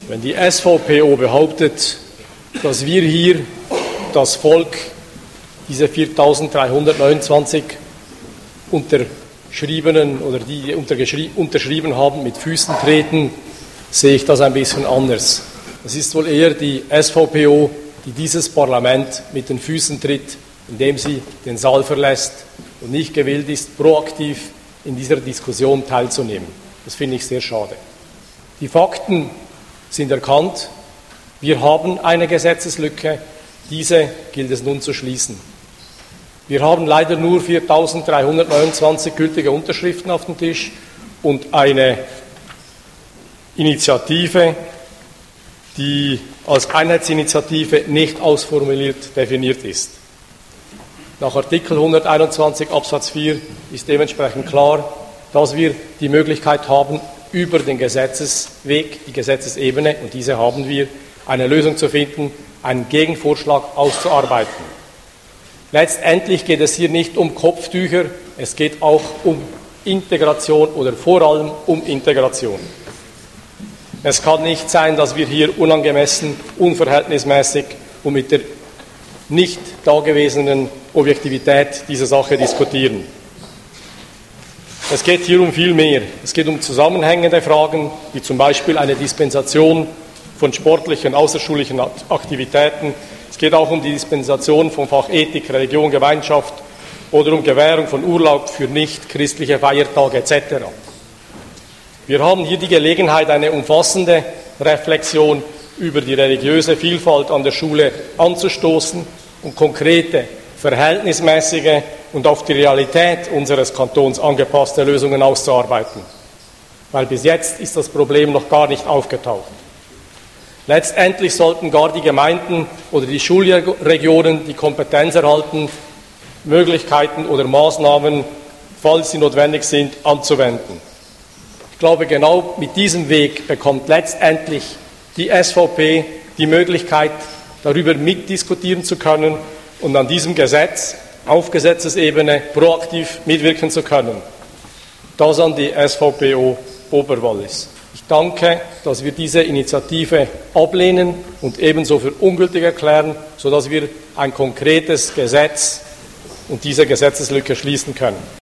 Wenn die SVPO behauptet, dass wir hier das Volk, diese 4.329 Unterschriebenen oder die unterschrieben haben, mit Füßen treten, sehe ich das ein bisschen anders. Es ist wohl eher die SVPO, die dieses Parlament mit den Füßen tritt, indem sie den Saal verlässt und nicht gewillt ist, proaktiv in dieser Diskussion teilzunehmen. Das finde ich sehr schade. Die Fakten sind erkannt. Wir haben eine Gesetzeslücke. Diese gilt es nun zu schließen. Wir haben leider nur 4.329 gültige Unterschriften auf dem Tisch und eine Initiative, die als Einheitsinitiative nicht ausformuliert definiert ist. Nach Artikel 121 Absatz 4 ist dementsprechend klar, dass wir die Möglichkeit haben, über den Gesetzesweg, die Gesetzesebene, und diese haben wir, eine Lösung zu finden, einen Gegenvorschlag auszuarbeiten. Letztendlich geht es hier nicht um Kopftücher, es geht auch um Integration oder vor allem um Integration. Es kann nicht sein, dass wir hier unangemessen, unverhältnismäßig und mit der nicht dagewesenen Objektivität dieser Sache diskutieren. Es geht hier um viel mehr. Es geht um zusammenhängende Fragen, wie zum Beispiel eine Dispensation von sportlichen, außerschulischen Aktivitäten. Es geht auch um die Dispensation vom Fach Ethik, Religion, Gemeinschaft oder um Gewährung von Urlaub für nicht-christliche Feiertage etc. Wir haben hier die Gelegenheit, eine umfassende Reflexion über die religiöse Vielfalt an der Schule anzustoßen und konkrete, verhältnismäßige und auf die Realität unseres Kantons angepasste Lösungen auszuarbeiten. Weil bis jetzt ist das Problem noch gar nicht aufgetaucht. Letztendlich sollten gar die Gemeinden oder die Schulregionen die Kompetenz erhalten, Möglichkeiten oder Maßnahmen, falls sie notwendig sind, anzuwenden. Ich glaube, genau mit diesem Weg bekommt letztendlich die SVP die Möglichkeit, darüber mitdiskutieren zu können und an diesem Gesetz auf Gesetzesebene proaktiv mitwirken zu können. Das an die SVPO Oberwallis. Ich danke, dass wir diese Initiative ablehnen und ebenso für ungültig erklären, sodass wir ein konkretes Gesetz und diese Gesetzeslücke schließen können.